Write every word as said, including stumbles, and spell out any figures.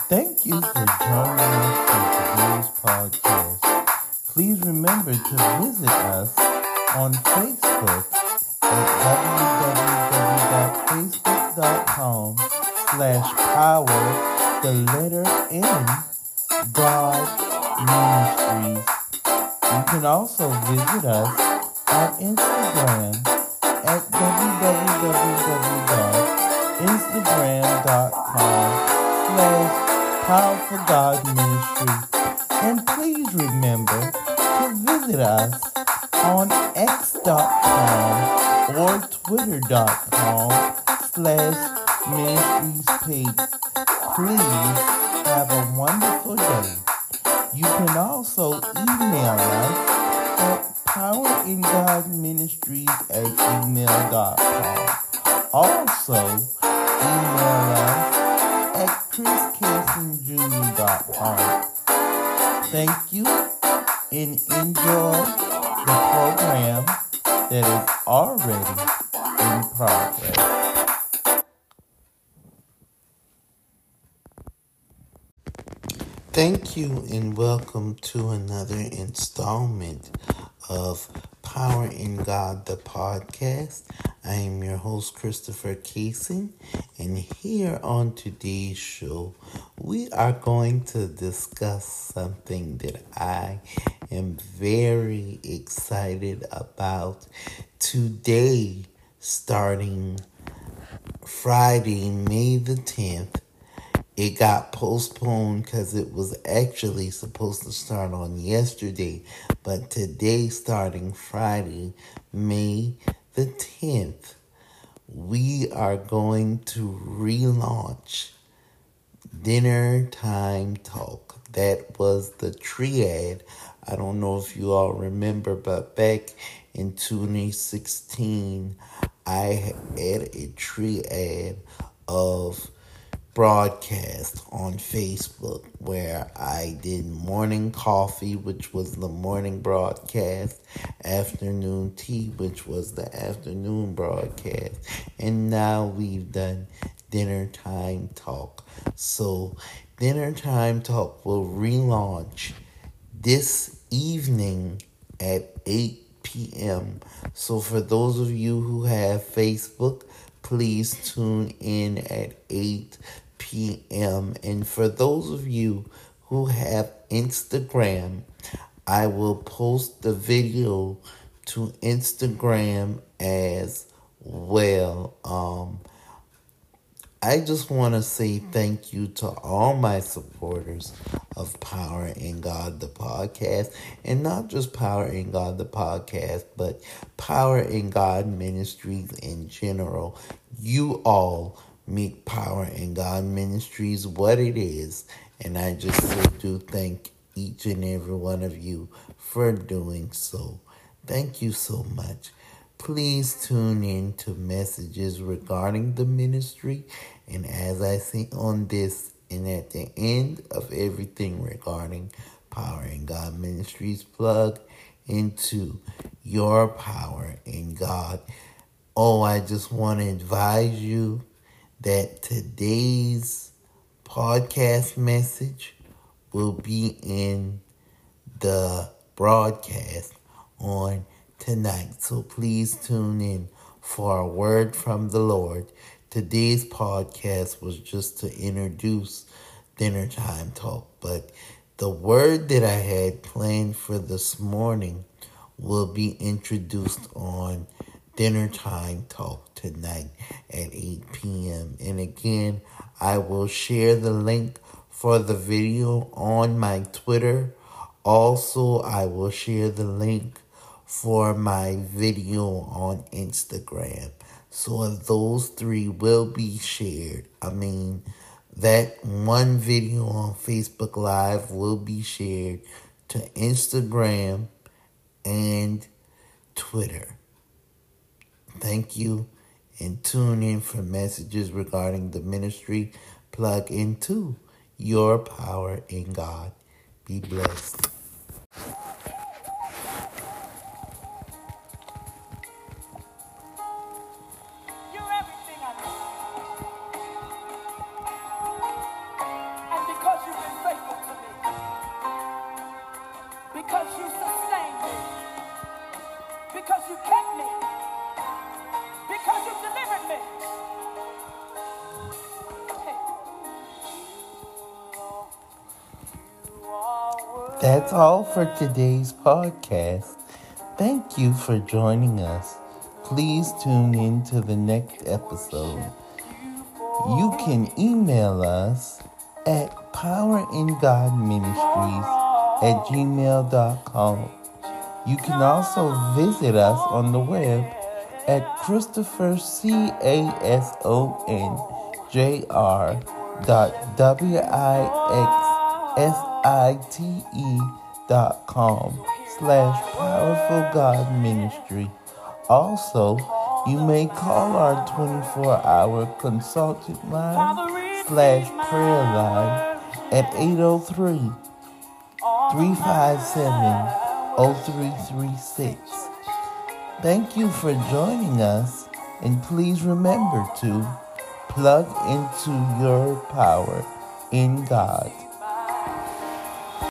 Thank you for joining us for today's podcast. Please remember to visit us on Facebook at www.facebook.com slash power, the letter N, God Ministries. You can also visit us on Instagram at www.instagram.com slash Powerful God Ministry. And please remember to visit us on x.com or twitter.com slash ministries page. Please have a wonderful day. You can also email us at poweringodministries at gmail.com. Also, email us at chris casson junior dot com. Thank you and enjoy the program that is already in progress. Thank you and welcome to another installment of Power in God, the podcast. I am your host, Christopher Casey, and here on today's show, we are going to discuss something that I am very excited about. Today, starting Friday, May the tenth, it got postponed because it was actually supposed to start on yesterday. But today, starting Friday, May the tenth, we are going to relaunch Dinner Time Talk. That was the triad. I don't know if you all remember, but back in twenty sixteen, I had a triad of broadcast on Facebook where I did morning coffee, which was the morning broadcast, afternoon tea, which was the afternoon broadcast, and now we've done Dinner Time Talk. So Dinner Time Talk will relaunch this evening at eight p.m. So for those of you who have Facebook, please tune in at eight p.m. And for those of you who have Instagram, I will post the video to Instagram as well. Um, I just want to say thank you to all my supporters of Power in God, the podcast, and not just Power in God, the podcast, but Power in God Ministries in general. You all make Power in God Ministries what it is, and I just so do thank each and every one of you for doing so. Thank you so much. Please tune in to messages regarding the ministry. And as I say on this and at the end of everything regarding Power in God Ministries, plug into your power in God. Oh, I just want to advise you that today's podcast message will be in the broadcast on tonight. So please tune in for a word from the Lord. Today's podcast was just to introduce Dinner Time Talk, but the word that I had planned for this morning will be introduced on Dinner Time Talk tonight at eight p.m. And again, I will share the link for the video on my Twitter. Also, I will share the link for my video on Instagram. So those three will be shared. I mean, that one video on Facebook Live will be shared to Instagram and Twitter. Thank you, and tune in for messages regarding the ministry. Plug into your power in God. Be blessed. You're everything I need. And because That's all for today's podcast. Thank you for joining us. Please tune in to the next episode. You can email us at poweringodministries at gmail dot com. You can also visit us on the web at Christopher C A S O N J R dot W I X S I T E dot com slash Powerful God Ministry. Also, you may call our twenty-four hour consultant line slash prayer line at eight oh three, three five seven, oh three three six. Thank you for joining us, and please remember to plug into your power in God.